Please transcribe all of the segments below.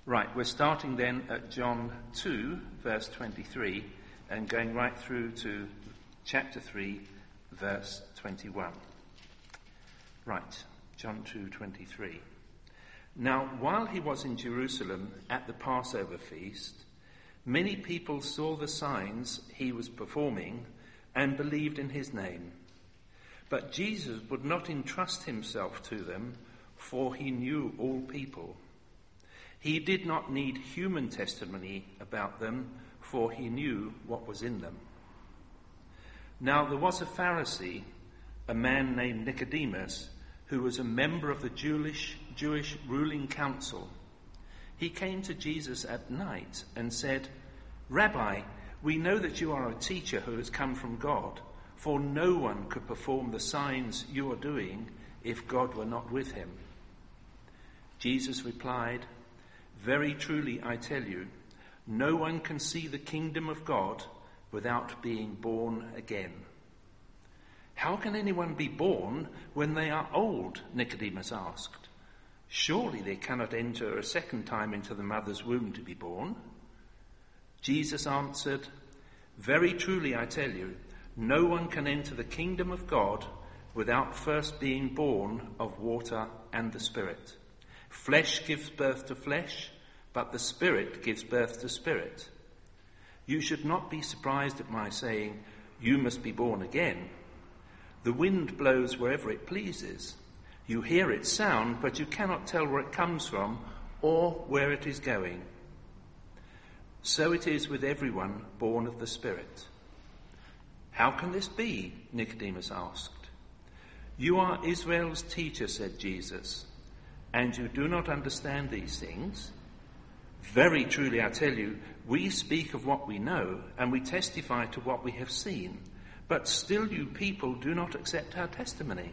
Right, we're starting then at John 2, verse 23, and going right through to chapter 3, verse 21. Right, John 2:23. Now, while he was in Jerusalem at the Passover feast, many people saw the signs he was performing and believed in his name. But Jesus would not entrust himself to them, for he knew all people. He did not need human testimony about them, for he knew what was in them. Now there was a Pharisee, a man named Nicodemus, who was a member of the Jewish ruling council. He came to Jesus at night and said, "Rabbi, we know that you are a teacher who has come from God, for no one could perform the signs you are doing if God were not with him." Jesus replied, "Very truly I tell you, no one can see the kingdom of God without being born again." "How can anyone be born when they are old?" Nicodemus asked. "Surely they cannot enter a second time into the mother's womb to be born." Jesus answered, "Very truly I tell you, no one can enter the kingdom of God without first being born of water and the Spirit. Flesh gives birth to flesh, but the Spirit gives birth to spirit. You should not be surprised at my saying, 'You must be born again.' The wind blows wherever it pleases. You hear its sound, but you cannot tell where it comes from or where it is going. So it is with everyone born of the Spirit." "How can this be?" Nicodemus asked. "You are Israel's teacher," said Jesus, "and you do not understand these things? Very truly I tell you, we speak of what we know, and we testify to what we have seen, but still you people do not accept our testimony.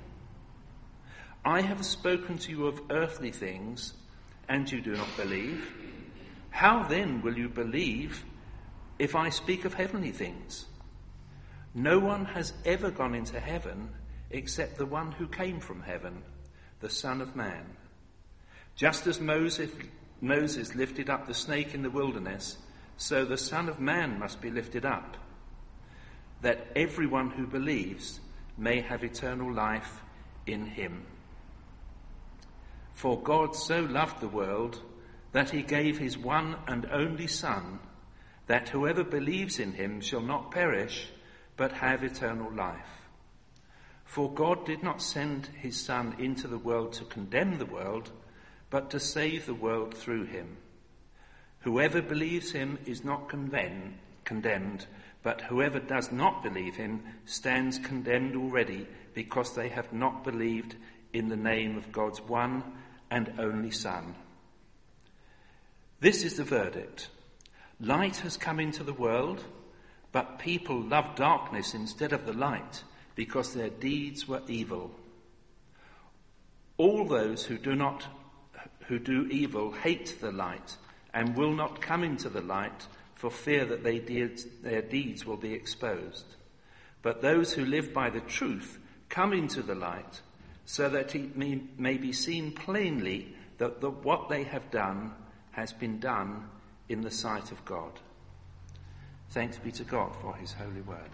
I have spoken to you of earthly things, and you do not believe. How then will you believe if I speak of heavenly things? No one has ever gone into heaven except the one who came from heaven, the Son of Man. Just as Moses lifted up the snake in the wilderness, so the Son of Man must be lifted up, that everyone who believes may have eternal life in him. For God so loved the world that he gave his one and only Son, that whoever believes in him shall not perish, but have eternal life. For God did not send his Son into the world to condemn the world, but to save the world through him. Whoever believes him is not condemned, but whoever does not believe him stands condemned already, because they have not believed in the name of God's one and only Son. This is the verdict. Light has come into the world, but people love darkness instead of the light, because their deeds were evil. All those who do evil hate the light and will not come into the light for fear that their deeds will be exposed. But those who live by the truth come into the light, so that it may be seen plainly that what they have done has been done in the sight of God." Thanks be to God for his holy word.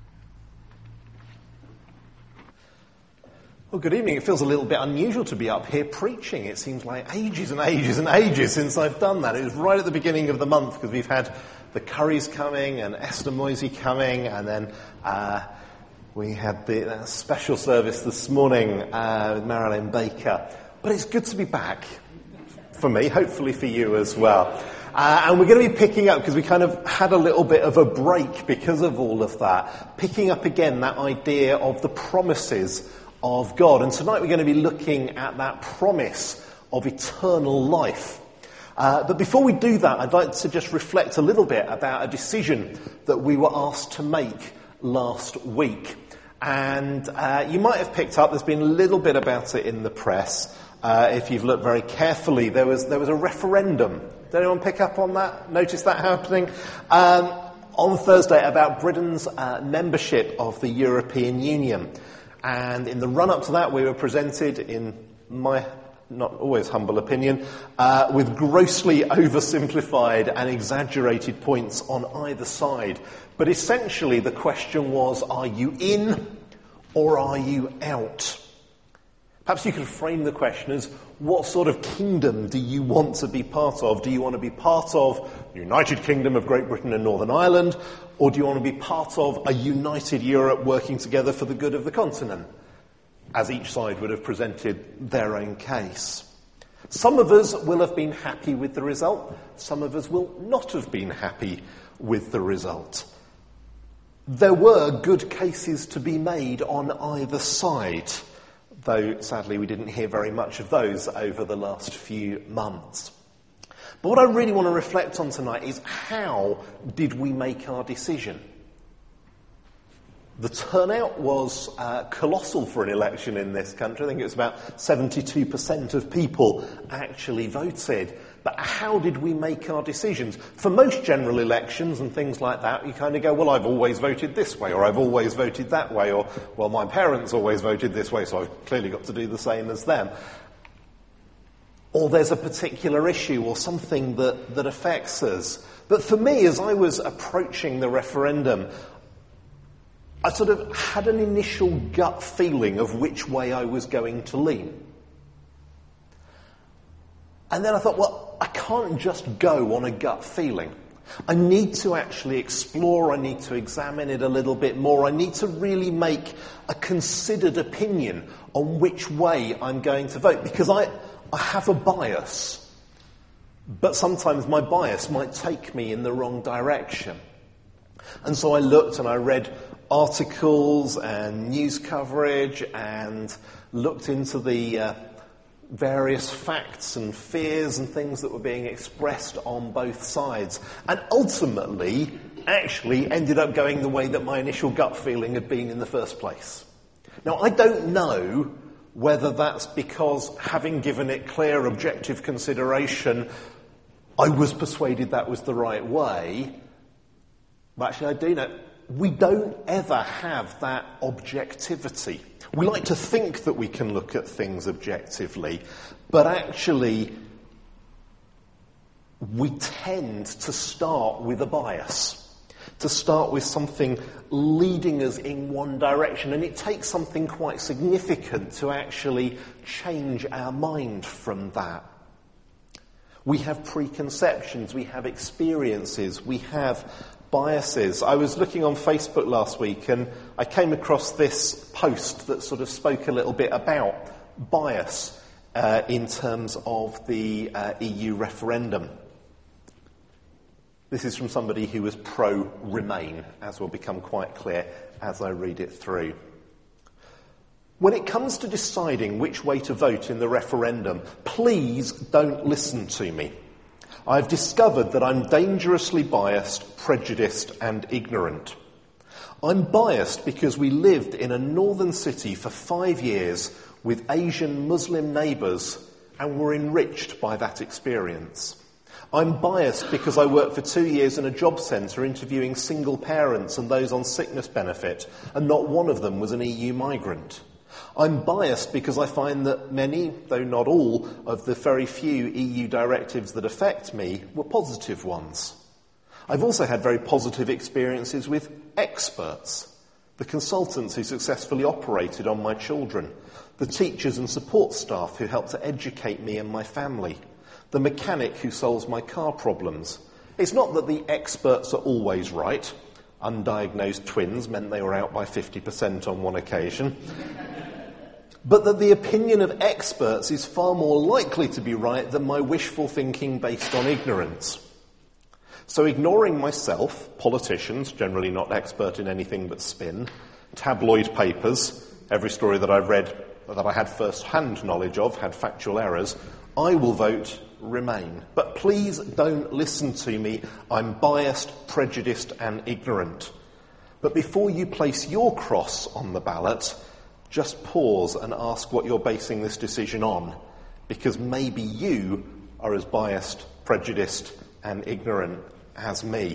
Well, good evening. It feels a little bit unusual to be up here preaching. It seems like ages and ages and ages since I've done that. It was right at the beginning of the month, because we've had the Currys coming and Esther Moisey coming, and then we had the special service this morning with Marilyn Baker. But it's good to be back for me, hopefully for you as well. And we're going to be picking up, because we kind of had a little bit of a break because of all of that, picking up again that idea of the promises of God. And tonight we're going to be looking at that promise of eternal life. But before we do that, I'd like to just reflect a little bit about a decision that we were asked to make last week. And you might have picked up, there's been a little bit about it in the press. If you've looked very carefully, there was a referendum. Did anyone pick up on that? Notice that happening? On Thursday, about Britain's membership of the European Union. And in the run-up to that, we were presented, in my not always humble opinion, with grossly oversimplified and exaggerated points on either side. But essentially the question was, are you in or are you out? Perhaps you could frame the question as, what sort of kingdom do you want to be part of? Do you want to be part of the United Kingdom of Great Britain and Northern Ireland, or do you want to be part of a united Europe working together for the good of the continent, as each side would have presented their own case? Some of us will have been happy with the result. Some of us will not have been happy with the result. There were good cases to be made on either side, though sadly we didn't hear very much of those over the last few months. But what I really want to reflect on tonight is, how did we make our decision? The turnout was colossal for an election in this country. I think it was about 72% of people actually voted. But how did we make our decisions? For most general elections and things like that, you kind of go, well, I've always voted this way, or I've always voted that way, or, well, my parents always voted this way, so I've clearly got to do the same as them. Or there's a particular issue or something that affects us. But for me, as I was approaching the referendum, I sort of had an initial gut feeling of which way I was going to lean. And then I thought, well, I can't just go on a gut feeling. I need to actually explore, I need to examine it a little bit more, I need to really make a considered opinion on which way I'm going to vote, because I have a bias, but sometimes my bias might take me in the wrong direction. And so I looked and I read articles and news coverage and looked into the various facts and fears and things that were being expressed on both sides, and ultimately actually ended up going the way that my initial gut feeling had been in the first place. Now, I don't know whether that's because, having given it clear objective consideration, I was persuaded that was the right way. But actually I do know we don't ever have that objectivity. We like to think that we can look at things objectively, but actually we tend to start with a bias, to start with something leading us in one direction, and it takes something quite significant to actually change our mind from that. We have preconceptions, we have experiences, we have biases. I was looking on Facebook last week and I came across this post that sort of spoke a little bit about bias in terms of the EU referendum. This is from somebody who was pro-Remain, as will become quite clear as I read it through. When it comes to deciding which way to vote in the referendum, please don't listen to me. I've discovered that I'm dangerously biased, prejudiced and ignorant. I'm biased because we lived in a northern city for 5 years with Asian Muslim neighbours and were enriched by that experience. I'm biased because I worked for 2 years in a job centre interviewing single parents and those on sickness benefit, and not one of them was an EU migrant. I'm biased because I find that many, though not all, of the very few EU directives that affect me were positive ones. I've also had very positive experiences with experts, the consultants who successfully operated on my children, the teachers and support staff who helped to educate me and my family, the mechanic who solves my car problems. It's not that the experts are always right. Undiagnosed twins meant they were out by 50% on one occasion. But that the opinion of experts is far more likely to be right than my wishful thinking based on ignorance. So ignoring myself, politicians, generally not expert in anything but spin, tabloid papers, every story that I've read that I had first-hand knowledge of had factual errors, I will vote Remain. But please don't listen to me. I'm biased, prejudiced and ignorant. But before you place your cross on the ballot, just pause and ask what you're basing this decision on, because maybe you are as biased, prejudiced and ignorant as me.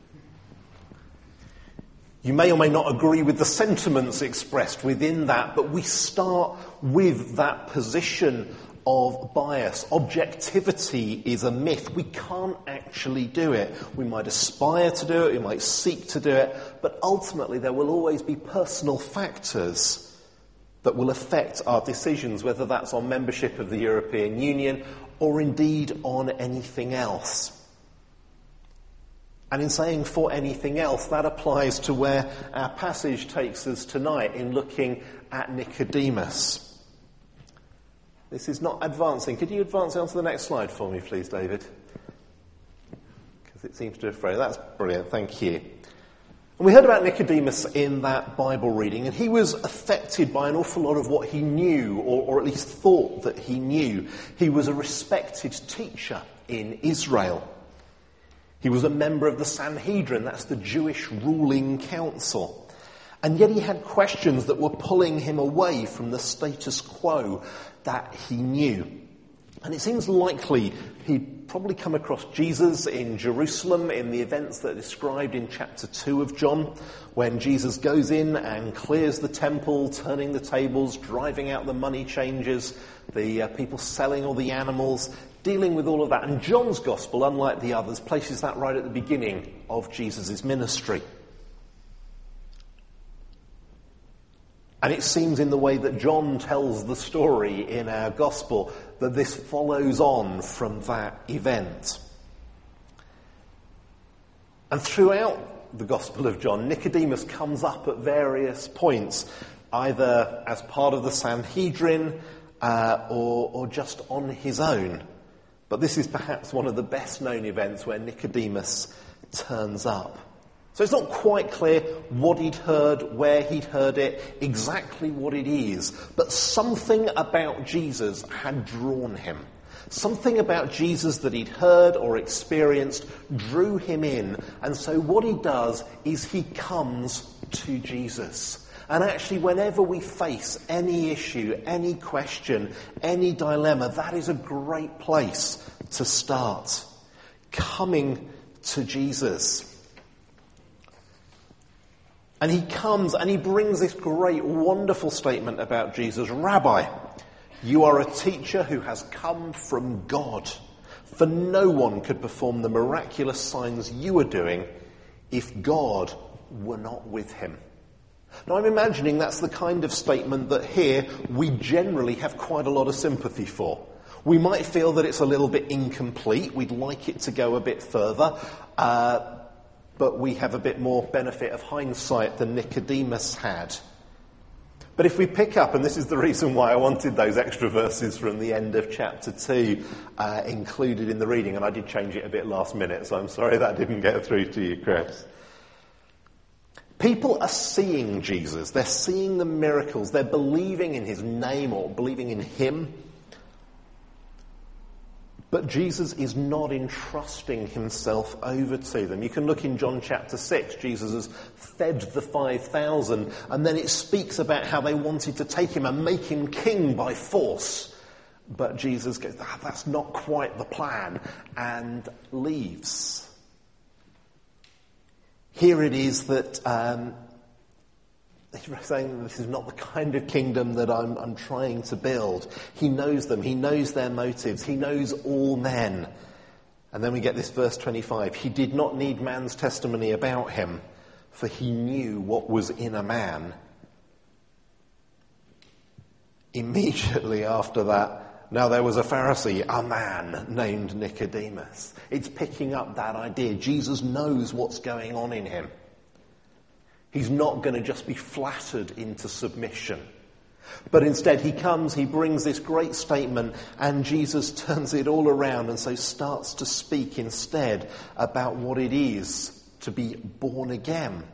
You may or may not agree with the sentiments expressed within that, but we start with that position of bias. Objectivity is a myth. We can't actually do it. We might aspire to do it, we might seek to do it, but ultimately there will always be personal factors that will affect our decisions, whether that's on membership of the European Union or indeed on anything else. And in saying for anything else, that applies to where our passage takes us tonight in looking at Nicodemus. This is not advancing. Could you advance on to the next slide for me, please, David? Because it seems to have frozen. That's brilliant. Thank you. And we heard about Nicodemus in that Bible reading, and he was affected by an awful lot of what he knew, or at least thought that he knew. He was a respected teacher in Israel. He was a member of the Sanhedrin, that's the Jewish ruling council. And yet he had questions that were pulling him away from the status quo that he knew. And it seems likely he'd probably come across Jesus in Jerusalem in the events that are described in chapter 2 of John, when Jesus goes in and clears the temple, turning the tables, driving out the money changers, the people selling all the animals, dealing with all of that. And John's gospel, unlike the others, places that right at the beginning of Jesus' ministry. And it seems in the way that John tells the story in our gospel that this follows on from that event. And throughout the Gospel of John, Nicodemus comes up at various points, either as part of the Sanhedrin or just on his own. But this is perhaps one of the best known events where Nicodemus turns up. So it's not quite clear what he'd heard, where he'd heard it, exactly what it is. But something about Jesus had drawn him. Something about Jesus that he'd heard or experienced drew him in. And so what he does is he comes to Jesus. And actually, whenever we face any issue, any question, any dilemma, that is a great place to start. Coming to Jesus. And he comes and he brings this great, wonderful statement about Jesus. Rabbi, you are a teacher who has come from God. For no one could perform the miraculous signs you are doing if God were not with him. Now I'm imagining that's the kind of statement that here we generally have quite a lot of sympathy for. We might feel that it's a little bit incomplete. We'd like it to go a bit further. But we have a bit more benefit of hindsight than Nicodemus had. But if we pick up, and this is the reason why I wanted those extra verses from the end of chapter 2 included in the reading, and I did change it a bit last minute, so I'm sorry that didn't get through to you, Chris. People are seeing Jesus. They're seeing the miracles. They're believing in his name or believing in him. But Jesus is not entrusting himself over to them. You can look in John chapter 6. Jesus has fed the 5,000, and then it speaks about how they wanted to take him and make him king by force. But Jesus goes, that's not quite the plan, and leaves. Here it is that he's saying this is not the kind of kingdom that I'm trying to build. He knows them. He knows their motives. He knows all men. And then we get this verse 25. He did not need man's testimony about him, for he knew what was in a man. Immediately after that, now there was a Pharisee, a man named Nicodemus. It's picking up that idea. Jesus knows what's going on in him. He's not going to just be flattered into submission. But instead he comes, he brings this great statement, and Jesus turns it all around and so starts to speak instead about what it is to be born again.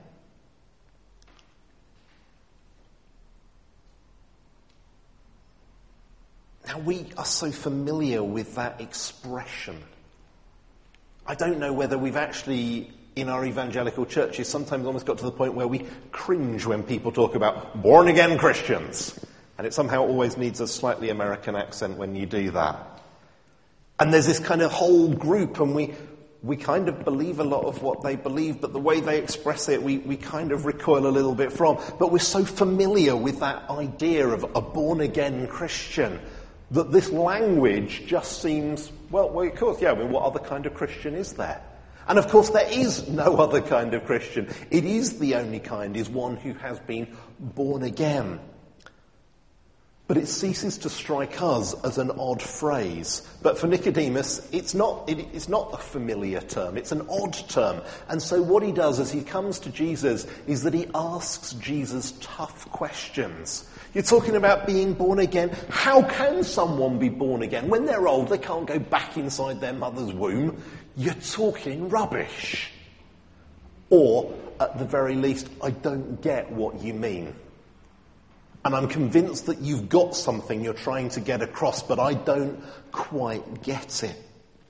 Now we are so familiar with that expression. I don't know whether we've actually, in our evangelical churches, sometimes almost got to the point where we cringe when people talk about born-again Christians. And it somehow always needs a slightly American accent when you do that. And there's this kind of whole group, and we kind of believe a lot of what they believe, but the way they express it, we kind of recoil a little bit from. But we're so familiar with that idea of a born-again Christian That this language just seems, well, of course, yeah, I mean, what other kind of Christian is there? And of course there is no other kind of Christian. It is the only kind, is one who has been born again. But it ceases to strike us as an odd phrase. But for Nicodemus, it's not a familiar term, it's an odd term. And so what he does as he comes to Jesus is that he asks Jesus tough questions. You're talking about being born again. How can someone be born again? When they're old, they can't go back inside their mother's womb. You're talking rubbish. Or, at the very least, I don't get what you mean. And I'm convinced that you've got something you're trying to get across, but I don't quite get it.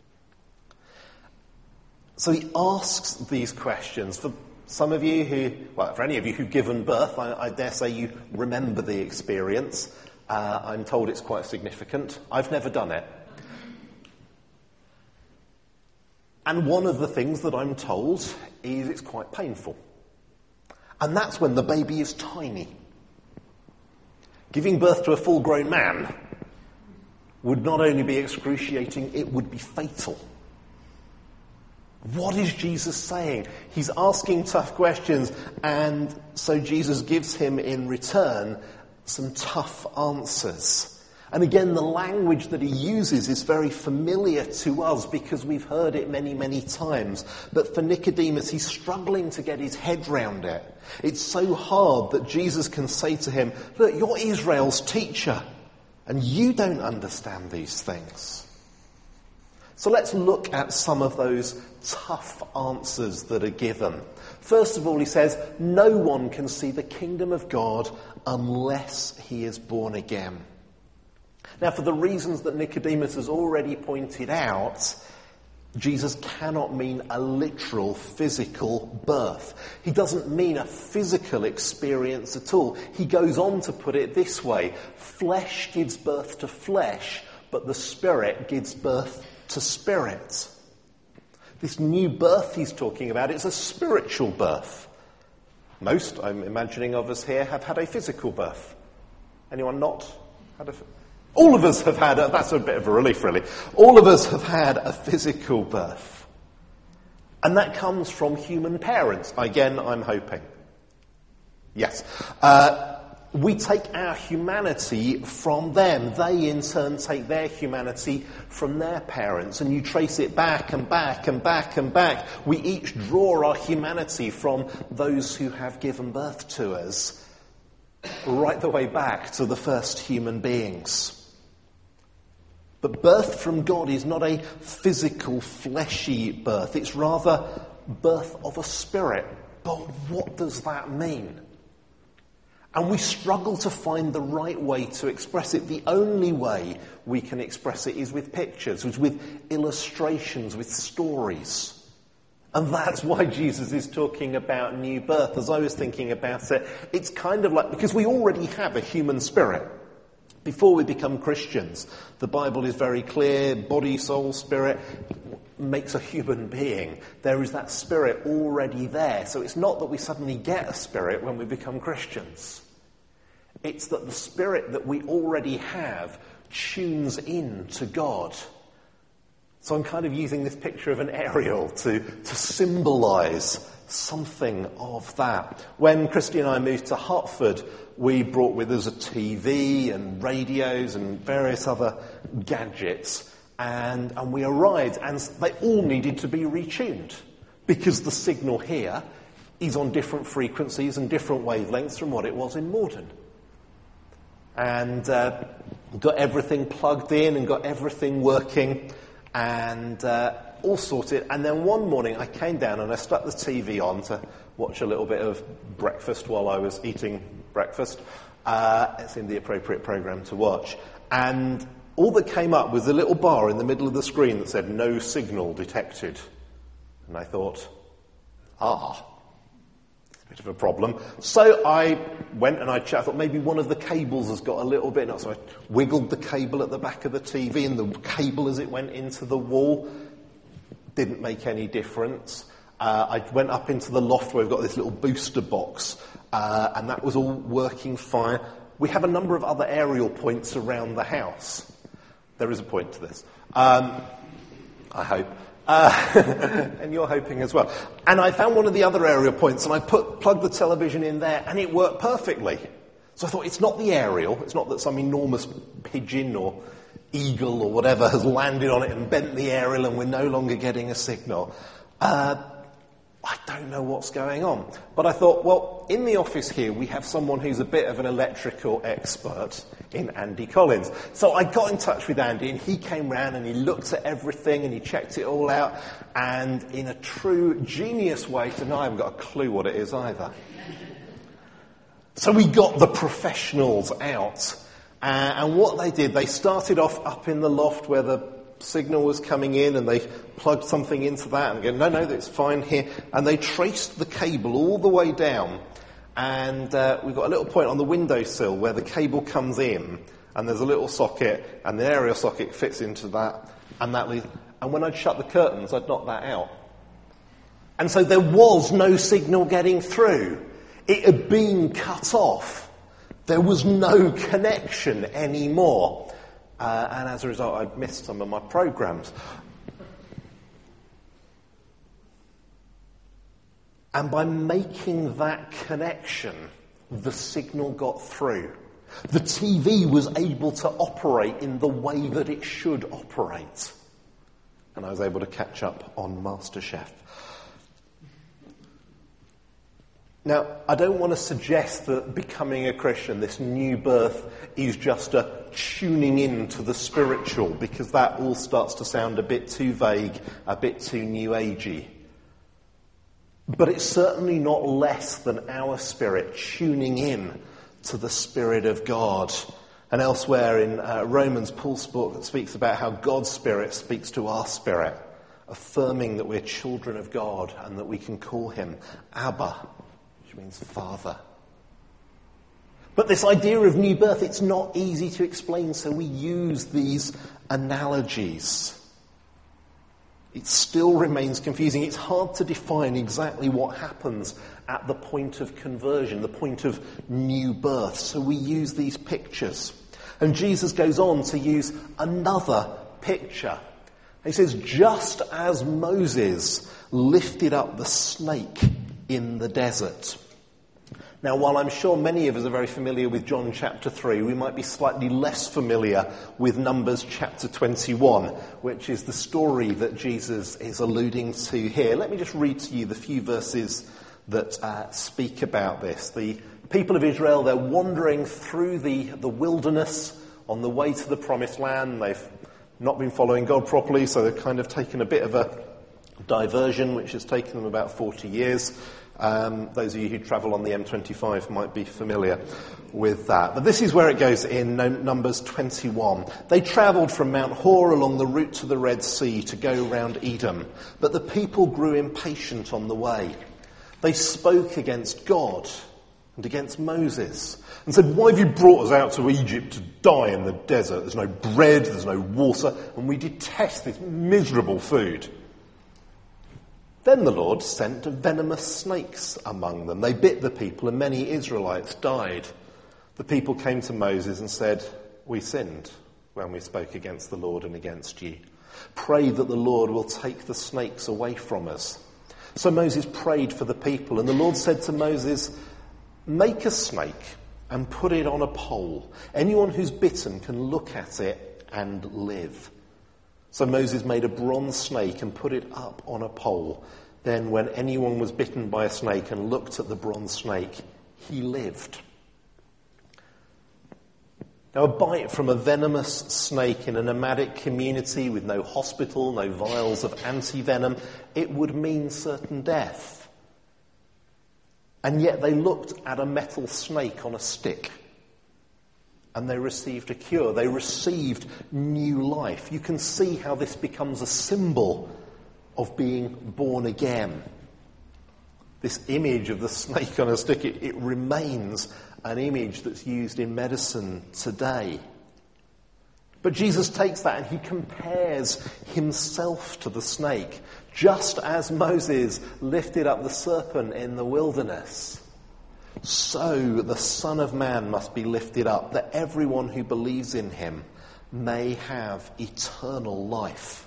So he asks these questions. For some of you for any of you who've given birth, I dare say you remember the experience. I'm told it's quite significant. I've never done it. And one of the things that I'm told is it's quite painful. And that's when the baby is tiny. Giving birth to a full-grown man would not only be excruciating, it would be fatal. What is Jesus saying? He's asking tough questions, and so Jesus gives him in return some tough answers. And again, the language that he uses is very familiar to us because we've heard it many, many times. But for Nicodemus, he's struggling to get his head round it. It's so hard that Jesus can say to him, look, you're Israel's teacher, and you don't understand these things. So let's look at some of those tough answers that are given. First of all, he says, no one can see the kingdom of God unless he is born again. Now, for the reasons that Nicodemus has already pointed out, Jesus cannot mean a literal physical birth. He doesn't mean a physical experience at all. He goes on to put it this way: flesh gives birth to flesh, but the Spirit gives birth to spirit. This new birth he's talking about, it's a spiritual birth. Most, I'm imagining, of us here have had a physical birth. Anyone not had a... All of us have had, that's a bit of a relief really, all of us have had a physical birth. And that comes from human parents. Again, I'm hoping. Yes. We take our humanity from them. They in turn take their humanity from their parents. And you trace it back and back and back and back. We each draw our humanity from those who have given birth to us, right the way back to the first human beings. But birth from God is not a physical, fleshy birth. It's rather birth of a spirit. But what does that mean? And we struggle to find the right way to express it. The only way we can express it is with pictures, with illustrations, with stories. And that's why Jesus is talking about new birth. As I was thinking about it, it's kind of like, because we already have a human spirit. Before we become Christians, the Bible is very clear, body, soul, spirit makes a human being. There is that spirit already there. So it's not that we suddenly get a spirit when we become Christians. It's that the spirit that we already have tunes in to God. So I'm kind of using this picture of an aerial to symbolise something of that. When Christy and I moved to Hertford, we brought with us a TV and radios and various other gadgets, and we arrived and they all needed to be retuned because the signal here is on different frequencies and different wavelengths from what it was in Morden. And got everything plugged in and got everything working and all sorted. And then one morning I came down and I stuck the TV on to watch a little bit of breakfast while I was eating breakfast. It seemed the appropriate programme to watch. And all that came up was a little bar in the middle of the screen that said, no signal detected. And I thought, it's a bit of a problem. So I went and I checked. I thought maybe one of the cables has got a little bit. So I wiggled the cable at the back of the TV, and the cable as it went into the wall didn't make any difference. I went up into the loft where we've got this little booster box, and that was all working fine. We have a number of other aerial points around the house. There is a point to this. I hope. And you're hoping as well. And I found one of the other aerial points, and I plugged the television in there, and it worked perfectly. So I thought, it's not the aerial. It's not that some enormous pigeon or eagle or whatever has landed on it and bent the aerial and we're no longer getting a signal. I don't know what's going on. But I thought, well, in the office here we have someone who's a bit of an electrical expert in Andy Collins. So I got in touch with Andy, and he came round and he looked at everything and he checked it all out, and in a true genius way, and I haven't got a clue what it is either. So we got the professionals out, and what they did, they started off up in the loft where the signal was coming in, and they plugged something into that and go, no, that's fine here. And they traced the cable all the way down, and we've got a little point on the windowsill where the cable comes in, and there's a little socket, and the aerial socket fits into that, and and when I'd shut the curtains, I'd knock that out. And so there was no signal getting through. It had been cut off. There was no connection anymore. And as a result, I'd missed some of my programs. And by making that connection, the signal got through. The TV was able to operate in the way that it should operate. And I was able to catch up on MasterChef. Now, I don't want to suggest that becoming a Christian, this new birth, is just a tuning in to the spiritual, because that all starts to sound a bit too vague, a bit too new agey. But it's certainly not less than our spirit tuning in to the Spirit of God. And elsewhere in Romans, Paul speaks about how God's Spirit speaks to our spirit, affirming that we're children of God and that we can call him Abba, which means Father. But this idea of new birth, it's not easy to explain, so we use these analogies. It still remains confusing. It's hard to define exactly what happens at the point of conversion, the point of new birth. So we use these pictures. And Jesus goes on to use another picture. He says, just as Moses lifted up the snake in the desert. Now, while I'm sure many of us are very familiar with John chapter 3, we might be slightly less familiar with Numbers chapter 21, which is the story that Jesus is alluding to here. Let me just read to you the few verses that speak about this. The people of Israel, they're wandering through the wilderness on the way to the promised land. They've not been following God properly, so they've kind of taken a bit of a diversion, which has taken them about 40 years. Those of you who travel on the M25 might be familiar with that. But this is where it goes in Numbers 21. They travelled from Mount Hor along the route to the Red Sea to go round Edom. But the people grew impatient on the way. They spoke against God and against Moses and said, "Why have you brought us out to Egypt to die in the desert? There's no bread, there's no water, and we detest this miserable food." Then the Lord sent venomous snakes among them. They bit the people, and many Israelites died. The people came to Moses and said, "We sinned when we spoke against the Lord and against you. Pray that the Lord will take the snakes away from us." So Moses prayed for the people, and the Lord said to Moses, "Make a snake and put it on a pole. Anyone who's bitten can look at it and live." So Moses made a bronze snake and put it up on a pole. Then when anyone was bitten by a snake and looked at the bronze snake, he lived. Now, a bite from a venomous snake in a nomadic community with no hospital, no vials of anti-venom, it would mean certain death. And yet they looked at a metal snake on a stick. And they received a cure. They received new life. You can see how this becomes a symbol of being born again. This image of the snake on a stick, it remains an image that's used in medicine today. But Jesus takes that and he compares himself to the snake, just as Moses lifted up the serpent in the wilderness. So the Son of Man must be lifted up, that everyone who believes in him may have eternal life.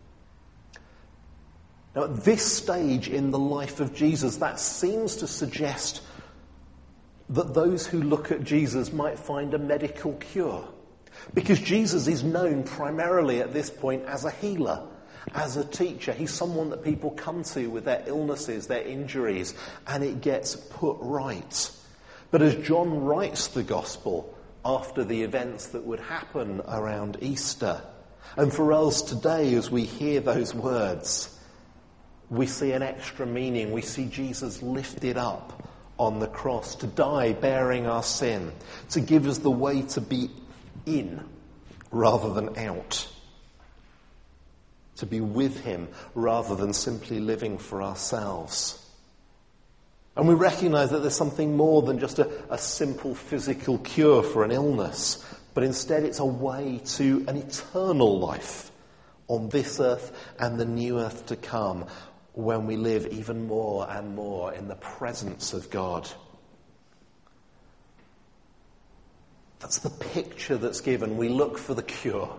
Now, at this stage in the life of Jesus, that seems to suggest that those who look at Jesus might find a medical cure. Because Jesus is known primarily at this point as a healer, as a teacher. He's someone that people come to with their illnesses, their injuries, and it gets put right. But as John writes the gospel after the events that would happen around Easter, and for us today as we hear those words, we see an extra meaning. We see Jesus lifted up on the cross to die bearing our sin, to give us the way to be in rather than out, to be with him rather than simply living for ourselves. And we recognise that there's something more than just a simple physical cure for an illness, but instead it's a way to an eternal life on this earth and the new earth to come, when we live even more and more in the presence of God. That's the picture that's given. We look for the cure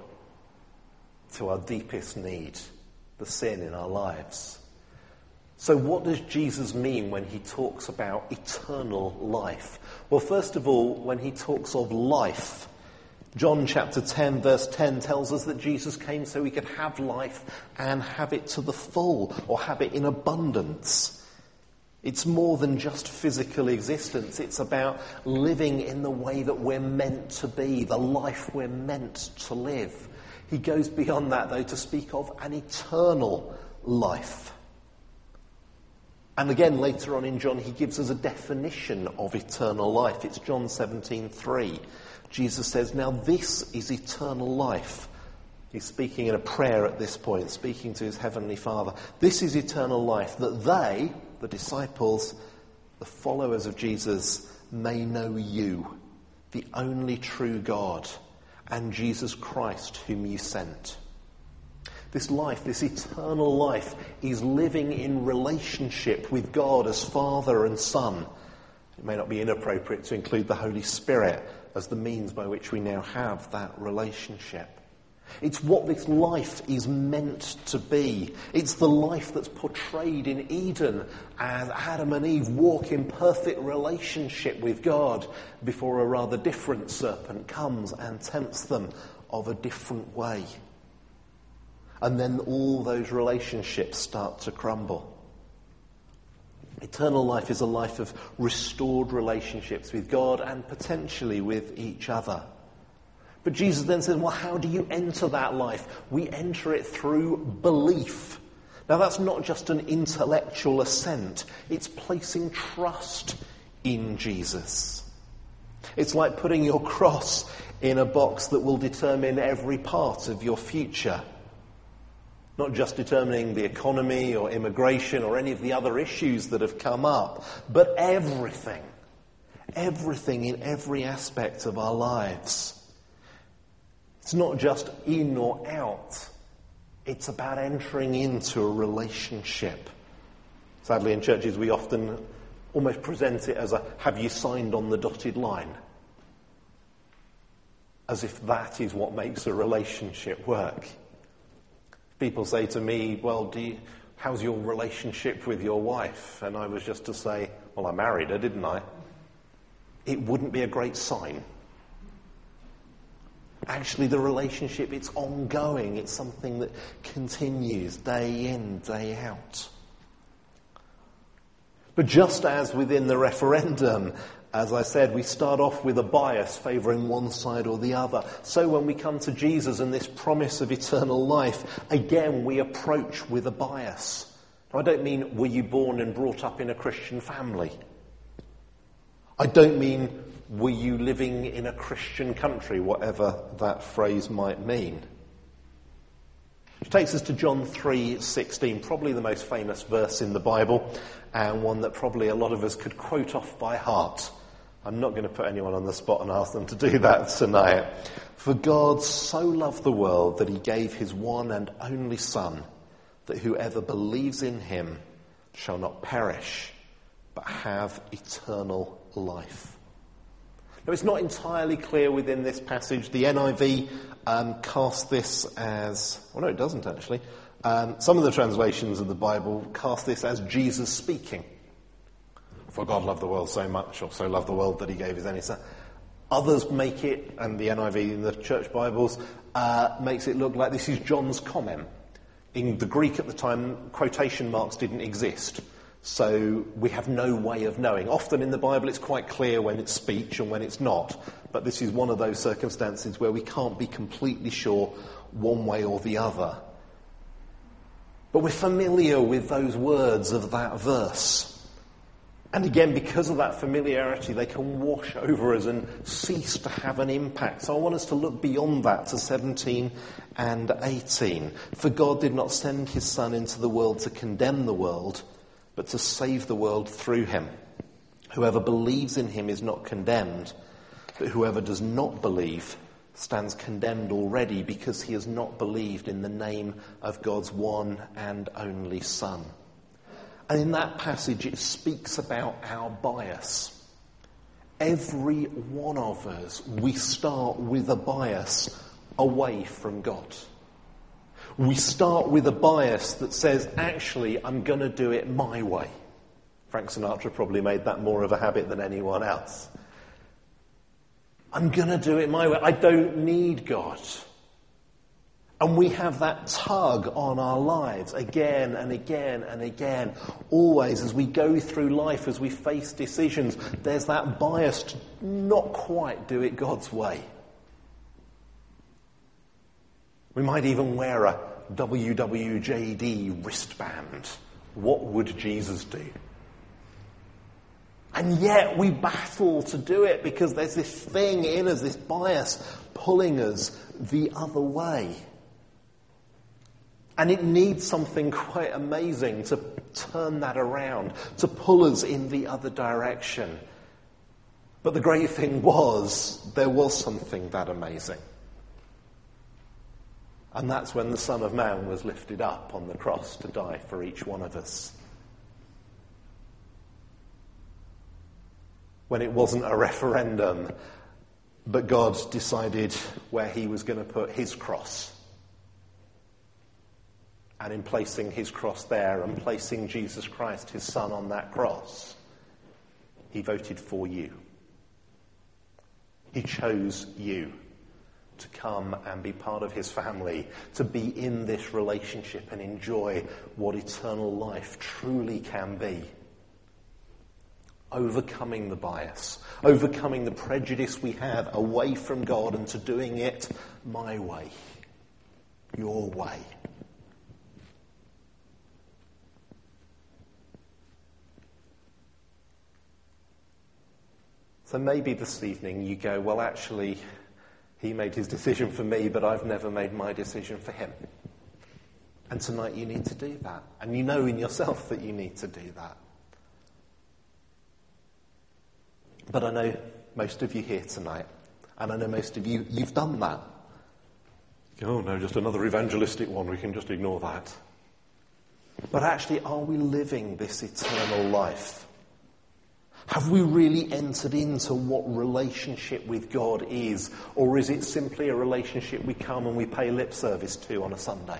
to our deepest need, the sin in our lives. So what does Jesus mean when he talks about eternal life? Well, first of all, when he talks of life, John chapter 10 verse 10 tells us that Jesus came so he could have life and have it to the full, or have it in abundance. It's more than just physical existence. It's about living in the way that we're meant to be, the life we're meant to live. He goes beyond that, though, to speak of an eternal life. And again, later on in John, he gives us a definition of eternal life. It's John 17:3. Jesus says, now this is eternal life. He's speaking in a prayer at this point, speaking to his heavenly Father. This is eternal life, that they, the disciples, the followers of Jesus, may know you, the only true God, and Jesus Christ whom you sent. This life, this eternal life, is living in relationship with God as Father and Son. It may not be inappropriate to include the Holy Spirit as the means by which we now have that relationship. It's what this life is meant to be. It's the life that's portrayed in Eden as Adam and Eve walk in perfect relationship with God before a rather different serpent comes and tempts them of a different way. And then all those relationships start to crumble. Eternal life is a life of restored relationships with God and potentially with each other. But Jesus then says, well, how do you enter that life? We enter it through belief. Now, that's not just an intellectual assent. It's placing trust in Jesus. It's like putting your cross in a box that will determine every part of your future. Not just determining the economy or immigration or any of the other issues that have come up, but everything. Everything in every aspect of our lives. It's not just in or out. It's about entering into a relationship. Sadly, in churches, we often almost present it as a, have you signed on the dotted line? As if that is what makes a relationship work. People say to me, well, how's your relationship with your wife? And I was just to say, well, I married her, didn't I? It wouldn't be a great sign. Actually, the relationship, it's ongoing. It's something that continues day in, day out. But just as within the referendum, as I said, we start off with a bias favouring one side or the other. So when we come to Jesus and this promise of eternal life, again we approach with a bias. Now, I don't mean, were you born and brought up in a Christian family? I don't mean, were you living in a Christian country, whatever that phrase might mean. Which takes us to John 3:16, probably the most famous verse in the Bible, and one that probably a lot of us could quote off by heart. I'm not going to put anyone on the spot and ask them to do that tonight. For God so loved the world that he gave his one and only Son, that whoever believes in him shall not perish, but have eternal life. Now, it's not entirely clear within this passage. The NIV cast this as... Well, no, it doesn't actually. Some of the translations of the Bible cast this as Jesus speaking. For God loved the world so much, or so loved the world that he gave his only son. Others make it, and the NIV in the church Bibles, makes it look like this is John's comment. In the Greek at the time, quotation marks didn't exist. So we have no way of knowing. Often in the Bible it's quite clear when it's speech and when it's not. But this is one of those circumstances where we can't be completely sure one way or the other. But we're familiar with those words of that verse. And again, because of that familiarity, they can wash over us and cease to have an impact. So I want us to look beyond that to 17 and 18. For God did not send his Son into the world to condemn the world, but to save the world through him. Whoever believes in him is not condemned, but whoever does not believe stands condemned already because he has not believed in the name of God's one and only Son. And in that passage it speaks about our bias. Every one of us, we start with a bias away from God. We start with a bias that says, actually, I'm going to do it my way. Frank Sinatra probably made that more of a habit than anyone else. I'm going to do it my way. I don't need God. And we have that tug on our lives again and again and again. Always, as we go through life, as we face decisions, there's that bias to not quite do it God's way. We might even wear a WWJD wristband. What would Jesus do? And yet we battle to do it because there's this thing in us, this bias pulling us the other way. And it needs something quite amazing to turn that around, to pull us in the other direction. But the great thing was, there was something that amazing. And that's when the Son of Man was lifted up on the cross to die for each one of us. When it wasn't a referendum, but God decided where he was going to put his cross. And in placing his cross there and placing Jesus Christ, his Son, on that cross, he voted for you. He chose you to come and be part of his family, to be in this relationship and enjoy what eternal life truly can be. Overcoming the bias, overcoming the prejudice we have away from God and to doing it my way, your way. So maybe this evening you go, well, actually, he made his decision for me, but I've never made my decision for him. And tonight you need to do that. And you know in yourself that you need to do that. But I know most of you here tonight, and I know most of you, you've done that. Oh no, just another evangelistic one, we can just ignore that. But actually, are we living this eternal life? Have we really entered into what relationship with God is? Or is it simply a relationship we come and we pay lip service to on a Sunday?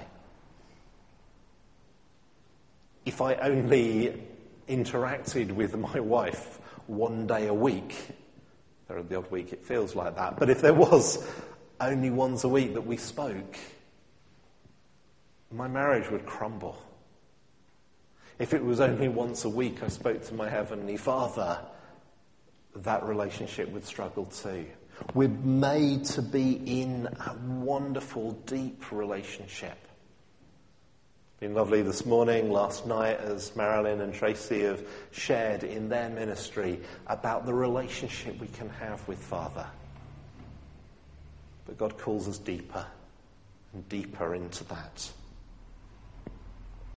If I only interacted with my wife one day a week, there are the odd week it feels like that, but if there was only once a week that we spoke, my marriage would crumble. If it was only once a week I spoke to my Heavenly Father, that relationship would struggle too. We're made to be in a wonderful, deep relationship. Been lovely this morning, last night, as Marilyn and Tracy have shared in their ministry about the relationship we can have with Father. But God calls us deeper and deeper into that.